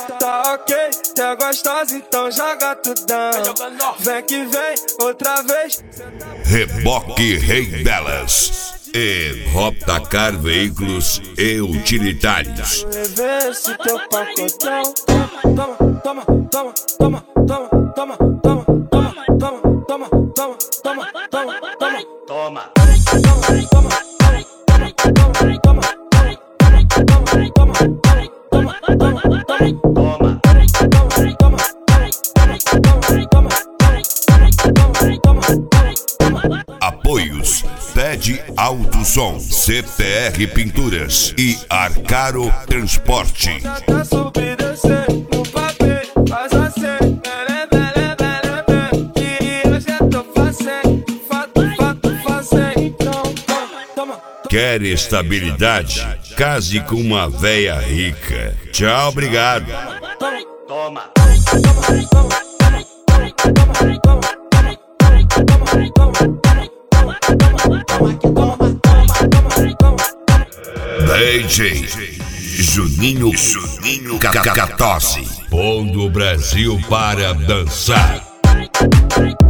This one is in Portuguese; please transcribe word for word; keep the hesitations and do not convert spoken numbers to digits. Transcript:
Tá ok, tá gostosa, então joga tudão. Vem que vem, outra vez. Reboque Rei delas e Rotacar Veículos e Utilitários. Esse teu pacotão. Toma, toma, toma, toma, toma, toma, toma, toma, toma, toma, toma, toma, toma, toma, toma. Apoios: Pede Alto Som, C P R Pinturas e Arcaro Transporte. Quer estabilidade? Case com uma véia rica. Tchau, obrigado. Toma. D J Juninho Juninho Cacatosse, pondo o Brasil para dançar.